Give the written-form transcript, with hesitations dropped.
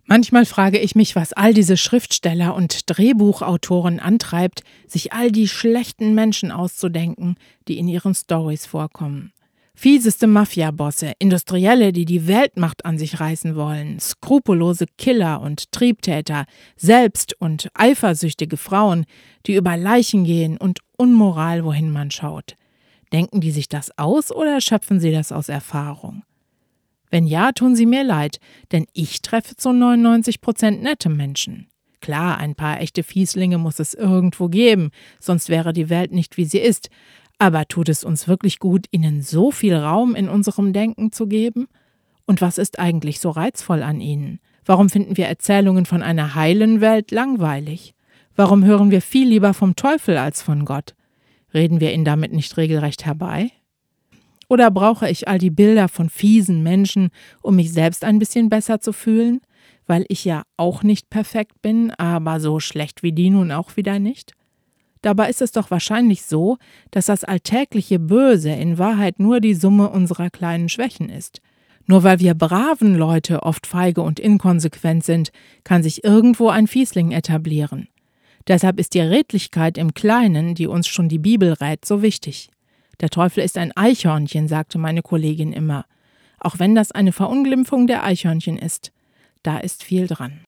Manchmal frage ich mich, was all diese Schriftsteller und Drehbuchautoren antreibt, sich all die schlechten Menschen auszudenken, die in ihren Storys vorkommen. Fieseste Mafiabosse, Industrielle, die die Weltmacht an sich reißen wollen, skrupellose Killer und Triebtäter, selbst- und eifersüchtige Frauen, die über Leichen gehen und Unmoral, wohin man schaut. Denken die sich das aus oder schöpfen sie das aus Erfahrung? Wenn ja, tun sie mir leid, denn ich treffe zu 99% nette Menschen. Klar, ein paar echte Fieslinge muss es irgendwo geben, sonst wäre die Welt nicht, wie sie ist. Aber tut es uns wirklich gut, ihnen so viel Raum in unserem Denken zu geben? Und was ist eigentlich so reizvoll an ihnen? Warum finden wir Erzählungen von einer heilen Welt langweilig? Warum hören wir viel lieber vom Teufel als von Gott? Reden wir ihn damit nicht regelrecht herbei? Oder brauche ich all die Bilder von fiesen Menschen, um mich selbst ein bisschen besser zu fühlen? Weil ich ja auch nicht perfekt bin, aber so schlecht wie die nun auch wieder nicht? Dabei ist es doch wahrscheinlich so, dass das alltägliche Böse in Wahrheit nur die Summe unserer kleinen Schwächen ist. Nur weil wir braven Leute oft feige und inkonsequent sind, kann sich irgendwo ein Fiesling etablieren. Deshalb ist die Redlichkeit im Kleinen, die uns schon die Bibel rät, so wichtig. Der Teufel ist ein Eichhörnchen, sagte meine Kollegin immer. Auch wenn das eine Verunglimpfung der Eichhörnchen ist, da ist viel dran.